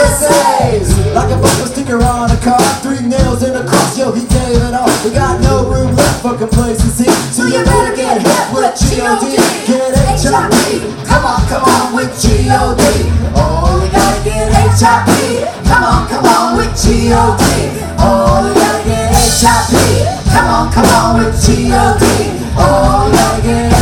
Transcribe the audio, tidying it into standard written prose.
saves. Like a bumper sticker on a car, 3 nails in a cross, yo, he gave it all. We got no room left for complacency, so you better get hit with G.O.D. Get H.I.P. Come on with G.O.D. Oh, you gotta get H.I.P. Come on with G.O.D. Oh, you gotta get H.I.P. Come on with G.O.D. Oh, you gotta get